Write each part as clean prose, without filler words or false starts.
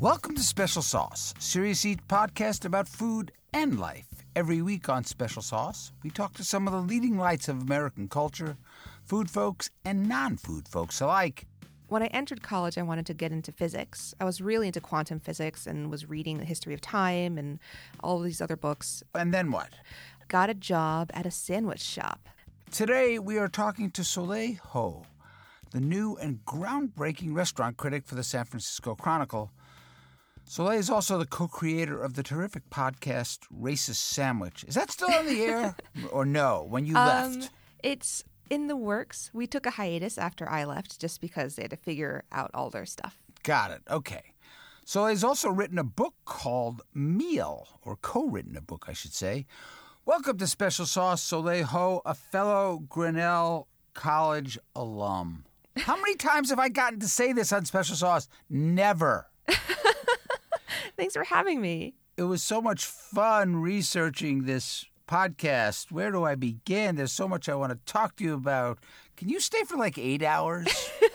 Welcome to Special Sauce, Serious Eat podcast about food and life. Every week on Special Sauce, we talk to some of the leading lights of American culture, food folks and non-food folks alike. When I entered college, I wanted to get into physics. I was really into quantum physics and was reading The History of Time and all these other books. And then what? Got a job at a sandwich shop. Today, we are talking to Soleil Ho, the new and groundbreaking restaurant critic for the San Francisco Chronicle. Soleil is also the co-creator of the terrific podcast Racist Sandwich. Is that still on the air or no, when you left? It's in the works. We took a hiatus after I left just because they had to figure out all their stuff. Got it. Okay. Soleil's also written a book called Meal, or co-written a book, I should say. Welcome to Special Sauce, Soleil Ho, a fellow Grinnell College alum. How many times have I gotten to say this on Special Sauce? Never. Thanks for having me. It was so much fun researching this podcast. Where do I begin? There's so much I want to talk to you about. Can you stay for like 8 hours?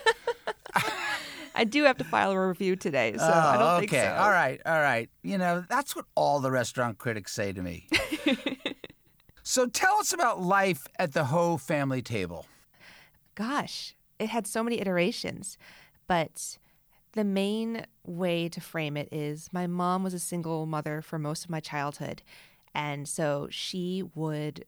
I do have to file a review today, so I don't think so. Okay. All right. You know, that's what all the restaurant critics say to me. So tell us about life at the Ho family table. Gosh, it had so many iterations, but the main way to frame it is my mom was a single mother for most of my childhood, and so she would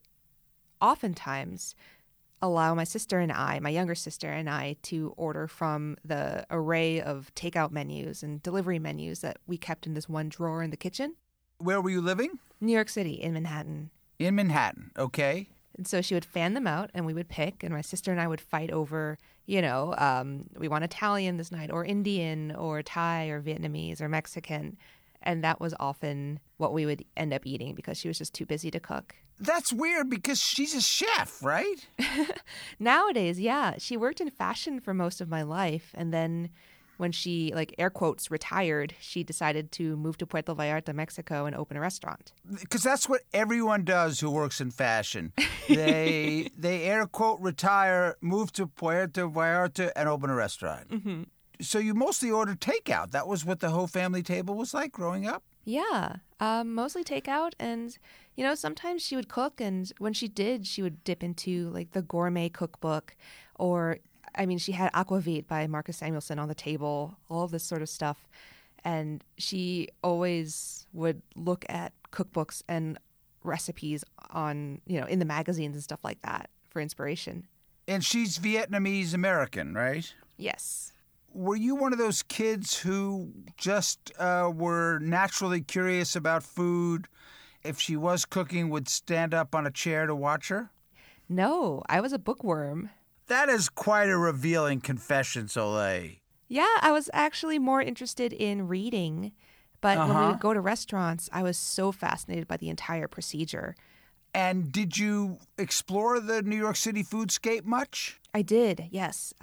oftentimes allow my sister and I, my younger sister and I, to order from the array of takeout menus and delivery menus that we kept in this one drawer in the kitchen. Where were you living? New York City, in Manhattan. In Manhattan, okay. And so she would fan them out, and we would pick, and my sister and I would fight over, we want Italian this night, or Indian, or Thai, or Vietnamese, or Mexican. And that was often what we would end up eating because she was just too busy to cook. That's weird because she's a chef, right? Nowadays, yeah. She worked in fashion for most of my life, and then when she, air quotes, retired, she decided to move to Puerto Vallarta, Mexico, and open a restaurant. Because that's what everyone does who works in fashion. They air quote retire, move to Puerto Vallarta, and open a restaurant. Mm-hmm. So you mostly ordered takeout. That was what the Ho family table was like growing up? Yeah, mostly takeout. And, sometimes she would cook. And when she did, she would dip into, the gourmet cookbook or she had Aquavit by Marcus Samuelsson on the table, all of this sort of stuff. And she always would look at cookbooks and recipes on, in the magazines and stuff like that for inspiration. And she's Vietnamese American, right? Yes. Were you one of those kids who just were naturally curious about food? If she was cooking, would stand up on a chair to watch her? No, I was a bookworm. That is quite a revealing confession, Soleil. Yeah, I was actually more interested in reading, but when we would go to restaurants, I was so fascinated by the entire procedure. And did you explore the New York City foodscape much? I did, yes.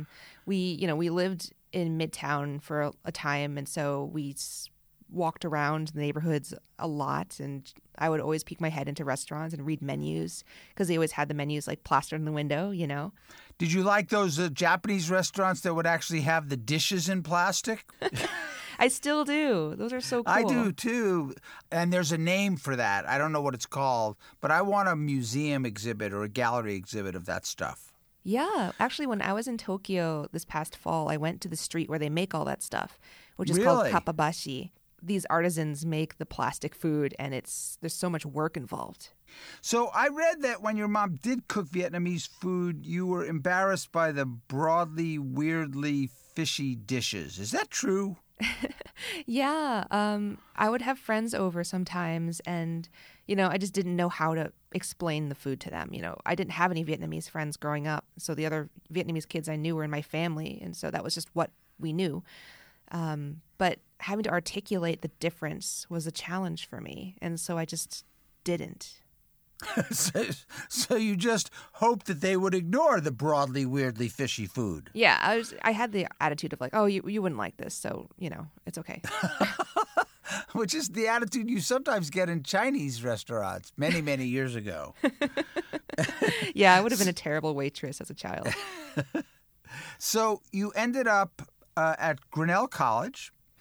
We lived in Midtown for a time, and so we walked around the neighborhoods a lot, and I would always peek my head into restaurants and read menus because they always had the menus plastered in the window, Did you like those Japanese restaurants that would actually have the dishes in plastic? I still do. Those are so cool. I do, too. And there's a name for that. I don't know what it's called, but I want a museum exhibit or a gallery exhibit of that stuff. Yeah. Actually, when I was in Tokyo this past fall, I went to the street where they make all that stuff, which is called Kappabashi. These artisans make the plastic food, and there's so much work involved. So I read that when your mom did cook Vietnamese food, you were embarrassed by the broadly, weirdly fishy dishes. Is that true? Yeah. I would have friends over sometimes, and, I just didn't know how to explain the food to them. I didn't have any Vietnamese friends growing up, so the other Vietnamese kids I knew were in my family, and so that was just what we knew. But having to articulate the difference was a challenge for me, and so I just didn't. So you just hoped that they would ignore the broadly, weirdly fishy food. Yeah, I had the attitude of you wouldn't like this, so, it's okay. Which is the attitude you sometimes get in Chinese restaurants many, many years ago. Yeah, I would have been a terrible waitress as a child. So you ended up at Grinnell College,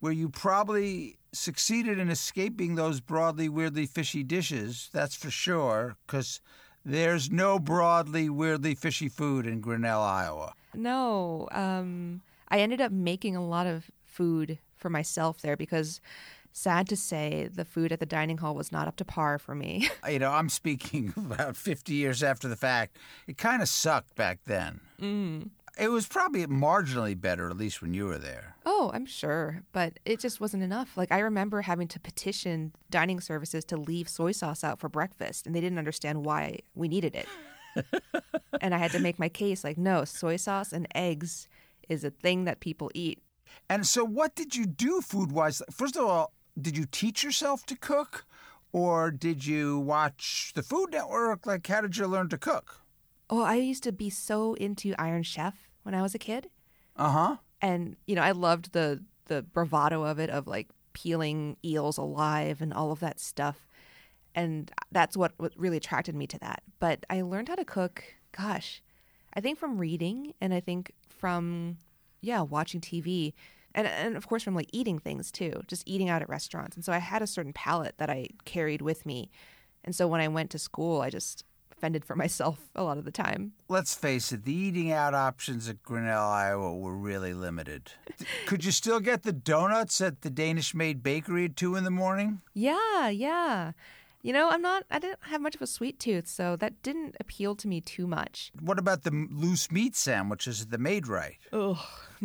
where you probably succeeded in escaping those broadly, weirdly fishy dishes, that's for sure, because there's no broadly, weirdly fishy food in Grinnell, Iowa. No, I ended up making a lot of food for myself there because, sad to say, the food at the dining hall was not up to par for me. I'm speaking about 50 years after the fact. It kind of sucked back then. It was probably marginally better, at least when you were there. Oh, I'm sure, but it just wasn't enough. Like, I remember having to petition dining services to leave soy sauce out for breakfast, and they didn't understand why we needed it. And I had to make my case, like, no, soy sauce and eggs is a thing that people eat. And so what did you do food-wise? First of all, did you teach yourself to cook, or did you watch the Food Network? Like, how did you learn to cook? Oh, I used to be so into Iron Chef when I was a kid. Uh-huh. And, I loved the bravado of it, of like peeling eels alive and all of that stuff. And that's what really attracted me to that. But I learned how to cook, gosh, I think from reading, and I think from, watching TV. And of course from like eating things too, just eating out at restaurants. And so I had a certain palate that I carried with me. And so when I went to school, I just fended for myself a lot of the time. Let's face it, the eating out options at Grinnell, Iowa were really limited. Could you still get the donuts at the Danish Maid Bakery at 2 a.m? Yeah. I didn't have much of a sweet tooth, so that didn't appeal to me too much. What about the loose meat sandwiches at the Maid-Rite? Oh, no.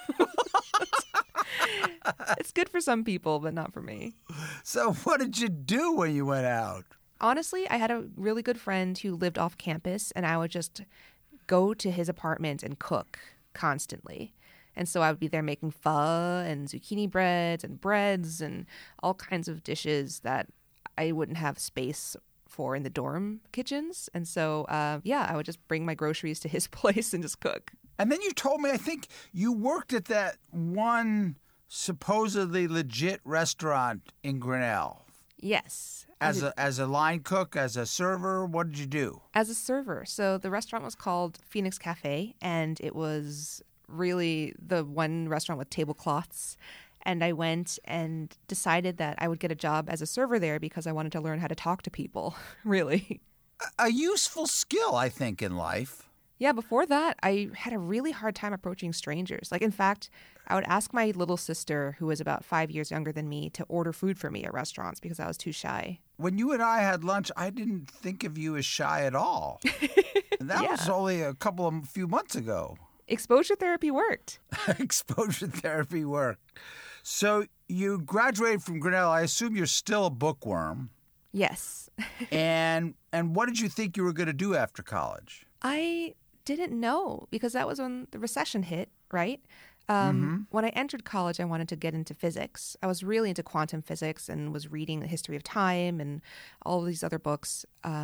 It's good for some people, but not for me. So what did you do when you went out? Honestly, I had a really good friend who lived off campus, and I would just go to his apartment and cook constantly. And so I would be there making pho and zucchini breads and all kinds of dishes that I wouldn't have space for in the dorm kitchens. And so, I would just bring my groceries to his place and just cook. And then you told me, I think you worked at that one supposedly legit restaurant in Grinnell. Yes. As a line cook, as a server, what did you do? As a server. So the restaurant was called Phoenix Cafe, and it was really the one restaurant with tablecloths. And I went and decided that I would get a job as a server there because I wanted to learn how to talk to people, really. A useful skill, I think, in life. Yeah, before that, I had a really hard time approaching strangers. Like, in fact, I would ask my little sister, who was about 5 years younger than me, to order food for me at restaurants because I was too shy. When you and I had lunch, I didn't think of you as shy at all. And that was only a few months ago. Exposure therapy worked. Exposure therapy worked. So you graduated from Grinnell. I assume you're still a bookworm. Yes. And what did you think you were going to do after college? I didn't know because that was when the recession hit, right? When I entered college, I wanted to get into physics. I was really into quantum physics and was reading The History of Time and all these other books.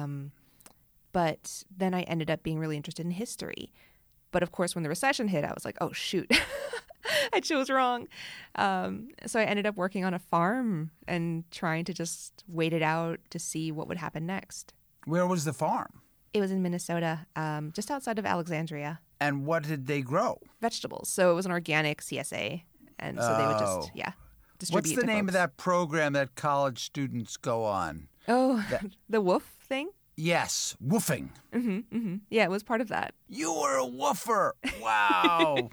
But then I ended up being really interested in history. But of course, when the recession hit, I was like, oh, shoot, I chose wrong. So I ended up working on a farm and trying to just wait it out to see what would happen next. Where was the farm? It was in Minnesota, just outside of Alexandria. And what did they grow? Vegetables. So it was an organic CSA. And so they would just, distribute. What's the name folks. of that program that college students go on? Oh, the WOOF thing? Yes, woofing. Yeah, it was part of that. You were a woofer. Wow.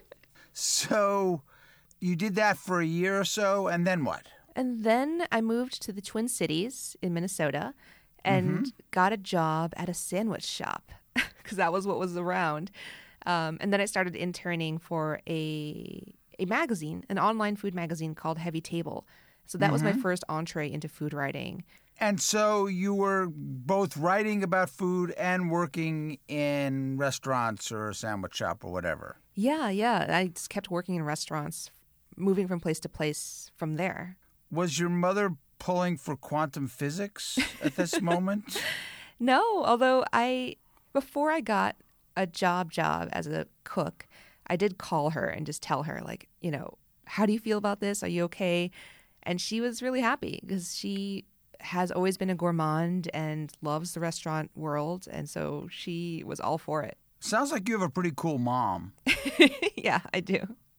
So you did that for a year or so, and then what? And then I moved to the Twin Cities in Minnesota and got a job at a sandwich shop because that was what was around. And then I started interning for a magazine, an online food magazine called Heavy Table. So that was my first entree into food writing. And so you were both writing about food and working in restaurants or a sandwich shop or whatever. Yeah. I just kept working in restaurants, moving from place to place from there. Was your mother pulling for quantum physics at this moment? No, although before I got a job as a cook, I did call her and just tell her, like, how do you feel about this? Are you okay? And she was really happy because she has always been a gourmand and loves the restaurant world. And so she was all for it. Sounds like you have a pretty cool mom. Yeah, I do.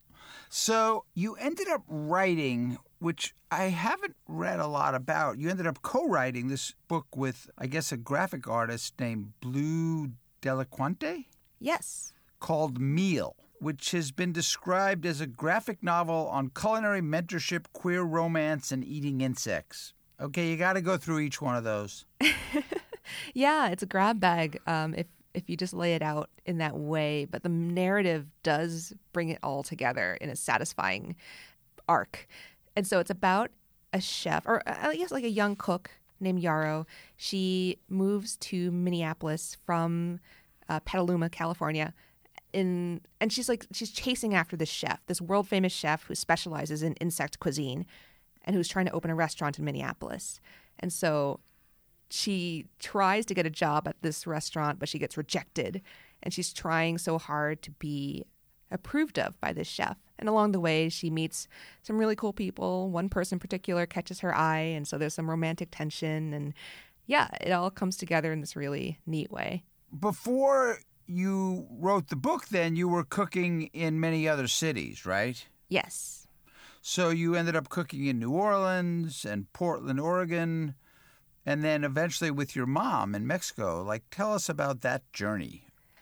So you ended up writing, which I haven't read a lot about. You ended up co-writing this book with, I guess, a graphic artist named Blue Delaquante Yes. called Meal, which has been described as a graphic novel on culinary mentorship, queer romance, and eating insects. Okay, you got to go through each one of those. Yeah, it's a grab bag if you just lay it out in that way. But the narrative does bring it all together in a satisfying arc. And so it's about a chef, or I guess like a young cook named Yarrow. She moves to Minneapolis from Petaluma, California. And she's chasing after this chef, this world famous chef who specializes in insect cuisine and who's trying to open a restaurant in Minneapolis. And so she tries to get a job at this restaurant, but she gets rejected. And she's trying so hard to be approved of by this chef. And along the way, she meets some really cool people. One person in particular catches her eye. And so there's some romantic tension. And yeah, it all comes together in this really neat way. Before you wrote the book, then, you were cooking in many other cities, right? Yes. So you ended up cooking in New Orleans and Portland, Oregon, and then eventually with your mom in Mexico. Like, tell us about that journey.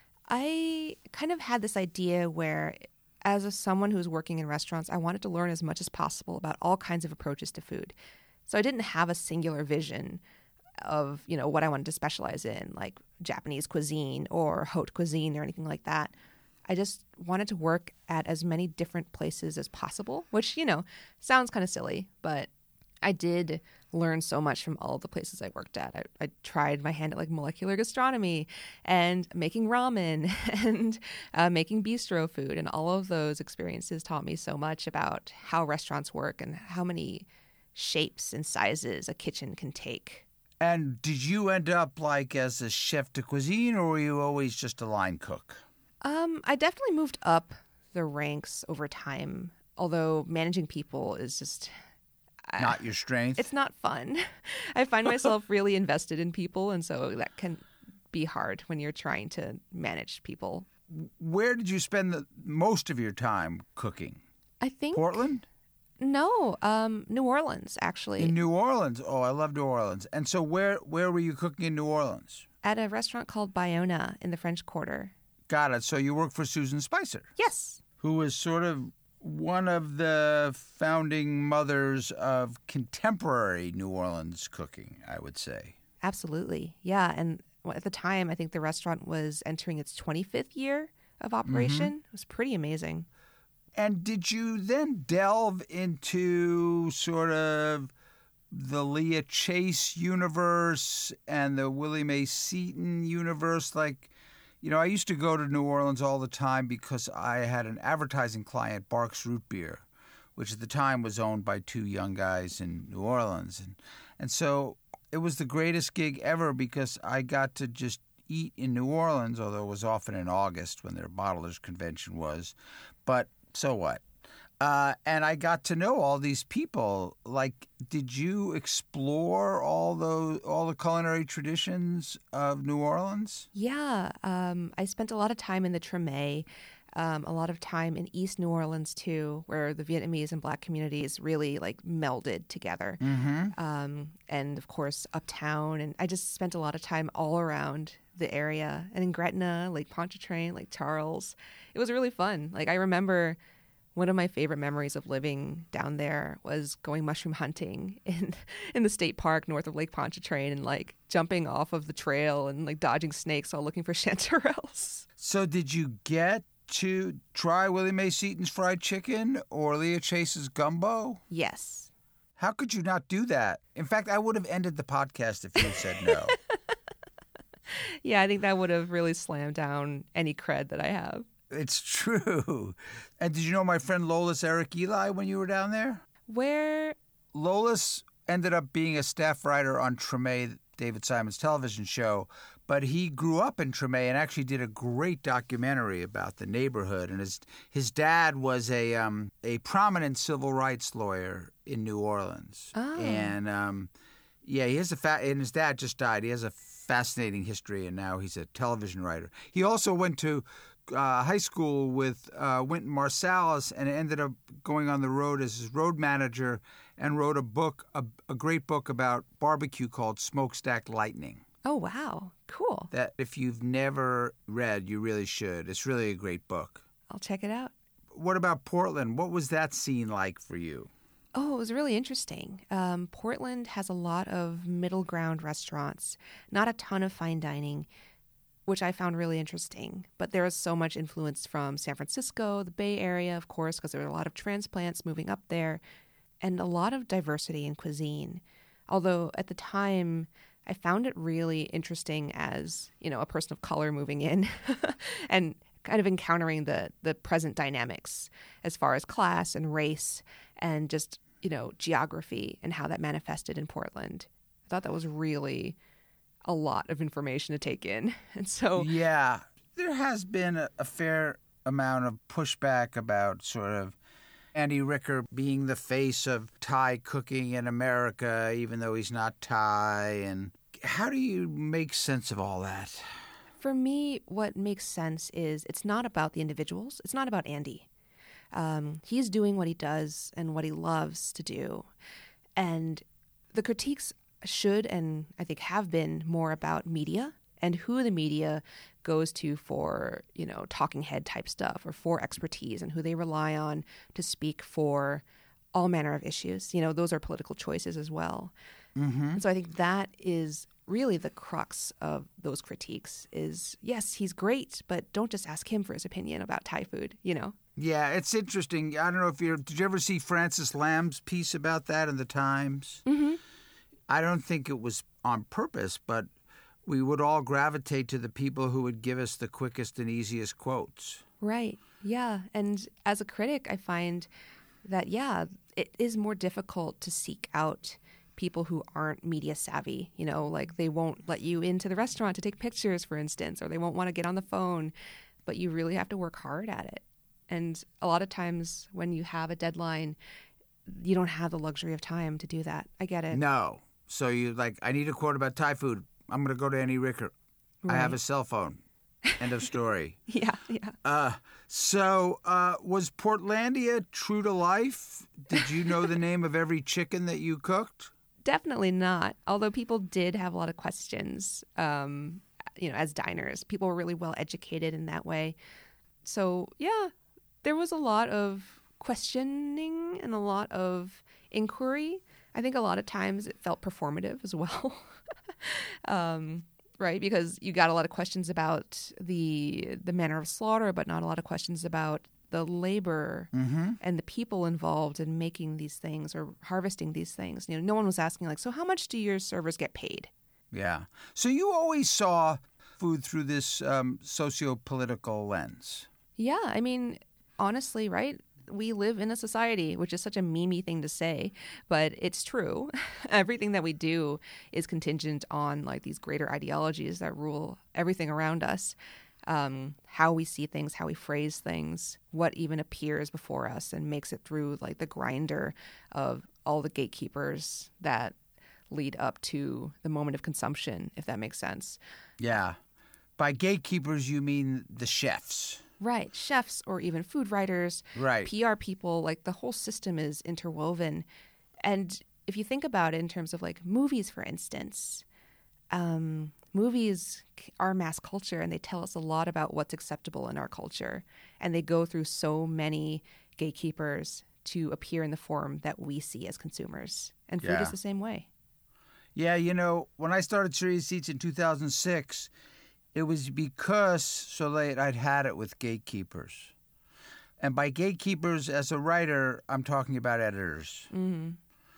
I kind of had this idea where, as someone who's working in restaurants, I wanted to learn as much as possible about all kinds of approaches to food. So I didn't have a singular vision of, what I wanted to specialize in, like Japanese cuisine or haute cuisine or anything like that. I just wanted to work at as many different places as possible, which, sounds kind of silly, but I did learn so much from all the places I worked at. I tried my hand at like molecular gastronomy and making ramen and making bistro food. And all of those experiences taught me so much about how restaurants work and how many shapes and sizes a kitchen can take. And did you end up like as a chef de cuisine, or were you always just a line cook? I definitely moved up the ranks over time, although managing people is just... Not your strength? It's not fun. I find myself really invested in people, and so that can be hard when you're trying to manage people. Where did you spend the most of your time cooking? I think... Portland? No, New Orleans, actually. In New Orleans? Oh, I love New Orleans. And so where were you cooking in New Orleans? At a restaurant called Bayona in the French Quarter. Got it. So you worked for Susan Spicer? Yes. Who was sort of one of the founding mothers of contemporary New Orleans cooking, I would say. Absolutely. Yeah. And at the time, I think the restaurant was entering its 25th year of operation. Mm-hmm. It was pretty amazing. And did you then delve into sort of the Leah Chase universe and the Willie Mae Seaton universe? Like, I used to go to New Orleans all the time because I had an advertising client, Barks Root Beer, which at the time was owned by two young guys in New Orleans. And so it was the greatest gig ever because I got to just eat in New Orleans, although it was often in August when their bottlers convention was. But so what? And I got to know all these people. Like, did you explore all the culinary traditions of New Orleans? Yeah, I spent a lot of time in the Treme, a lot of time in East New Orleans too, where the Vietnamese and Black communities really like melded together. Mm-hmm. And of course, uptown, and I just spent a lot of time all around the area, and in Gretna, Lake Pontchartrain, Lake Charles. It was really fun. Like, I remember one of my favorite memories of living down there was going mushroom hunting in the state park north of Lake Pontchartrain and like jumping off of the trail and like dodging snakes while looking for chanterelles. So did you get to try Willie Mae Seaton's fried chicken or Leah Chase's gumbo? Yes. How could you not do that? In fact, I would have ended the podcast if you said no. Yeah, I think that would have really slammed down any cred that I have. It's true. And did you know my friend Lolis Eric Eli when you were down there? Where? Lolis ended up being a staff writer on Treme, David Simon's television show, but he grew up in Treme and actually did a great documentary about the neighborhood. And his dad was a prominent civil rights lawyer in New Orleans. Oh. And he has and his dad just died. He has a fascinating history, and now he's a television writer. He also went to high school with Wynton Marsalis and ended up going on the road as his road manager and wrote a book, a great book about barbecue called Smokestack Lightning. Oh, wow. Cool. That if you've never read, you really should. It's really a great book. I'll check it out. What about Portland? What was that scene like for you? Oh, it was really interesting. Portland has a lot of middle ground restaurants, not a ton of fine dining, which I found really interesting. But there was so much influence from San Francisco, the Bay Area, of course, because there were a lot of transplants moving up there, and a lot of diversity in cuisine. Although at the time, I found it really interesting as, a person of color moving in and kind of encountering the present dynamics as far as class and race and just, geography and how that manifested in Portland. I thought that was really a lot of information to take in. And so... Yeah, there has been a fair amount of pushback about sort of Andy Ricker being the face of Thai cooking in America, even though he's not Thai. And how do you make sense of all that? For me, what makes sense is it's not about the individuals. It's not about Andy. He's doing what he does and what he loves to do. And the critiques should and I think have been more about media and who the media goes to for, talking head type stuff or for expertise and who they rely on to speak for all manner of issues. Those are political choices as well. Mm-hmm. And so I think that is really the crux of those critiques is, yes, he's great, but don't just ask him for his opinion about Thai food, Yeah, it's interesting. I don't know did you ever see Francis Lamb's piece about that in the Times? Mm-hmm. I don't think it was on purpose, but we would all gravitate to the people who would give us the quickest and easiest quotes. Right. Yeah. And as a critic, I find that, it is more difficult to seek out people who aren't media savvy, like they won't let you into the restaurant to take pictures, for instance, or they won't want to get on the phone, but you really have to work hard at it. And a lot of times when you have a deadline, you don't have the luxury of time to do that. I get it. No. So I need a quote about Thai food. I'm going to go to Andy Ricker. Right. I have a cell phone. End of story. Yeah. So was Portlandia true to life? Did you know the name of every chicken that you cooked? Definitely not. Although people did have a lot of questions, as diners. People were really well educated in that way. So, yeah, there was a lot of questioning and a lot of inquiry. I think a lot of times it felt performative as well, right? Because you got a lot of questions about the manner of slaughter, but not a lot of questions about the labor and the people involved in making these things or harvesting these things. No one was asking so how much do your servers get paid? Yeah. So you always saw food through this socio-political lens. Yeah. I mean, honestly, right? We live in a society, which is such a memey thing to say, but it's true. Everything that we do is contingent on these greater ideologies that rule everything around us. How we see things, how we phrase things, what even appears before us and makes it through the grinder of all the gatekeepers that lead up to the moment of consumption, if that makes sense. Yeah. By gatekeepers, you mean the chefs. Right. Chefs or even food writers, right. PR people, the whole system is interwoven. And if you think about it in terms of movies, for instance, movies are mass culture and they tell us a lot about what's acceptable in our culture. And they go through so many gatekeepers to appear in the form that we see as consumers. And food is the same way. Yeah, when I started Serious Eats in 2006, it was because Soleil I'd had it with gatekeepers. And by gatekeepers, as a writer, I'm talking about editors. Mm-hmm.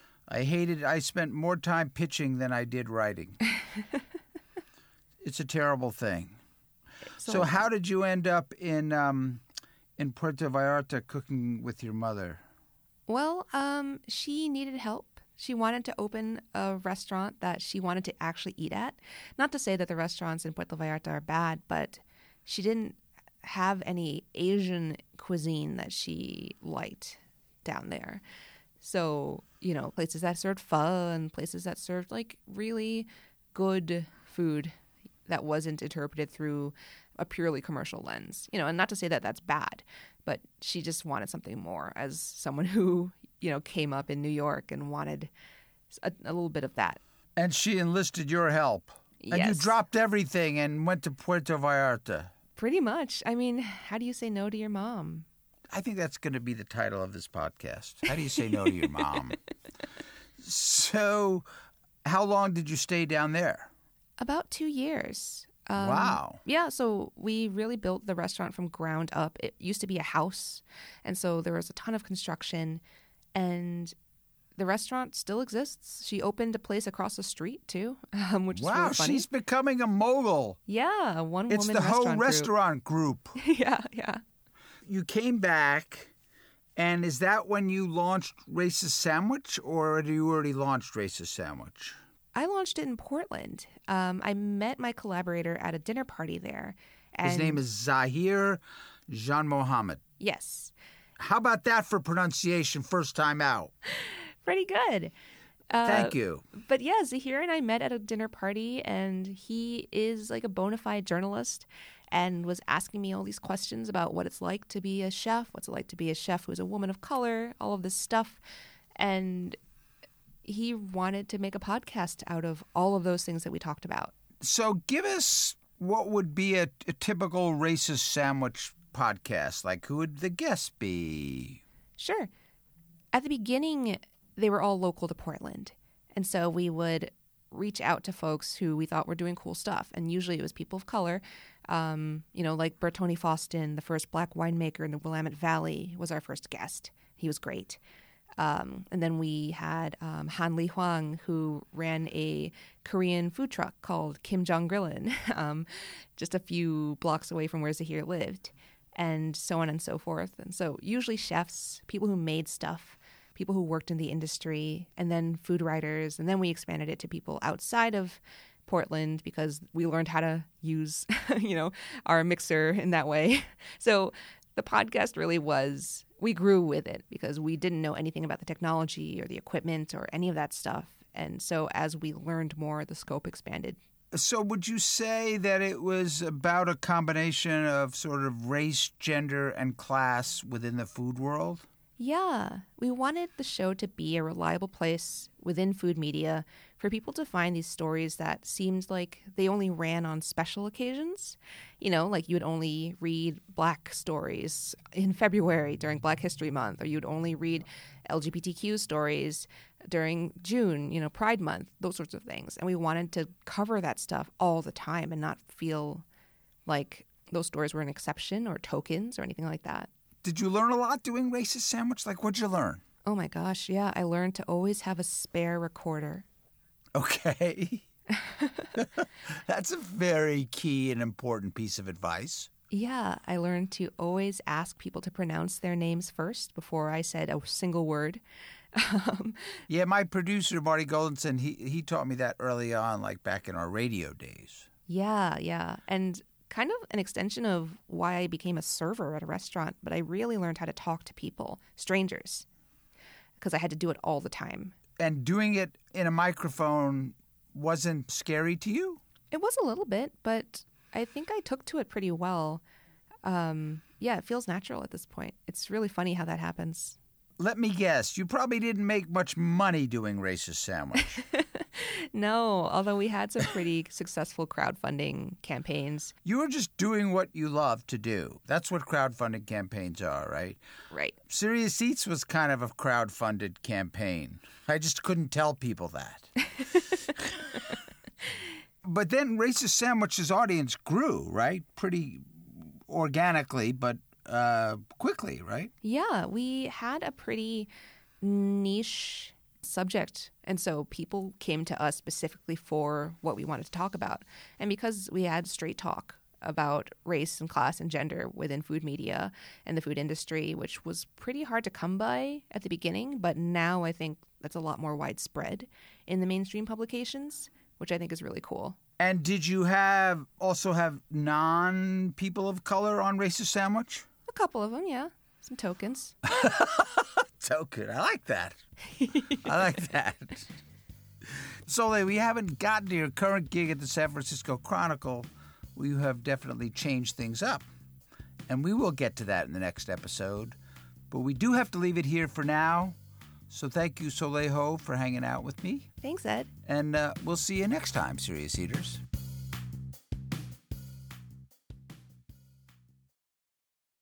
I spent more time pitching than I did writing. It's a terrible thing. So how did you end up in Puerto Vallarta cooking with your mother? Well, she needed help. She wanted to open a restaurant that she wanted to actually eat at. Not to say that the restaurants in Puerto Vallarta are bad, but she didn't have any Asian cuisine that she liked down there. So, places that served pho and places that served really good food that wasn't interpreted through a purely commercial lens. And not to say that that's bad, but she just wanted something more as someone who, came up in New York and wanted a little bit of that. And she enlisted your help. Yes. And you dropped everything and went to Puerto Vallarta. Pretty much. I mean, how do you say no to your mom? I think that's going to be the title of this podcast. How do you say no to your mom? So, how long did you stay down there? About 2 years. Wow. Yeah, so we really built the restaurant from ground up. It used to be a house, and so there was a ton of construction, and the restaurant still exists. She opened a place across the street, too, which is really funny. She's becoming a mogul. Yeah, one-woman It's the whole restaurant group. Yeah. You came back, and is that when you launched Racist Sandwich, or had you already launched Racist Sandwich? I launched it in Portland. I met my collaborator at a dinner party there. And His name is Zahir Jean Mohammed. Yes. How about that for pronunciation first time out? Pretty good. Thank you. But yeah, Zahir and I met at a dinner party, and he is like a bona fide journalist and was asking me all these questions about what it's like to be a chef, what's it like to be a chef who's a woman of color, all of this stuff. And he wanted to make a podcast out of all of those things that we talked about. So give us what would be a typical Racist Sandwich podcast. Like, who would the guests be? Sure. At the beginning, they were all local to Portland. And so we would reach out to folks who we thought were doing cool stuff. And usually it was people of color, like Bertoni Foston, the first Black winemaker in the Willamette Valley, was our first guest. He was great. And then we had Han Lee Hwang, who ran a Korean food truck called Kim Jong Grillin, just a few blocks away from where Zahir lived, and so on and so forth. And so usually chefs, people who made stuff, people who worked in the industry, and then food writers. And then we expanded it to people outside of Portland because we learned how to use, our mixer in that way. So the podcast really was, we grew with it because we didn't know anything about the technology or the equipment or any of that stuff. And so as we learned more, the scope expanded. So would you say that it was about a combination of sort of race, gender, and class within the food world? Yeah, we wanted the show to be a reliable place within food media for people to find these stories that seemed like they only ran on special occasions. Like you would only read Black stories in February during Black History Month, or you'd only read LGBTQ stories during June, Pride Month, those sorts of things. And we wanted to cover that stuff all the time and not feel like those stories were an exception or tokens or anything like that. Did you learn a lot doing Racist Sandwich? Like, what'd you learn? Oh my gosh, yeah. I learned to always have a spare recorder. Okay. That's a very key and important piece of advice. Yeah, I learned to always ask people to pronounce their names first before I said a single word. Yeah, my producer, Marty Goldenson, he taught me that early on, like back in our radio days. Yeah. And kind of an extension of why I became a server at a restaurant, but I really learned how to talk to people, strangers, because I had to do it all the time. And doing it in a microphone wasn't scary to you? It was a little bit, but I think I took to it pretty well. It feels natural at this point. It's really funny how that happens. Let me guess, you probably didn't make much money doing Racist Sandwich. No, although we had some pretty successful crowdfunding campaigns. You were just doing what you love to do. That's what crowdfunding campaigns are, right? Right. Serious Eats was kind of a crowdfunded campaign. I just couldn't tell people that. But then Racist Sandwich's audience grew, right? Pretty organically, but quickly, right? Yeah, we had a pretty niche subject. And so people came to us specifically for what we wanted to talk about. And because we had straight talk about race and class and gender within food media and the food industry, which was pretty hard to come by at the beginning, but now I think that's a lot more widespread in the mainstream publications, which I think is really cool. And did you also have non-people of color on Racist Sandwich? A couple of them, yeah. Some tokens. Token. I like that. I like that. Soleil, we haven't gotten to your current gig at the San Francisco Chronicle. we have definitely changed things up. And we will get to that in the next episode. But we do have to leave it here for now. So thank you, Soleil Ho, for hanging out with me. Thanks, Ed. And we'll see you next time, Serious Eaters.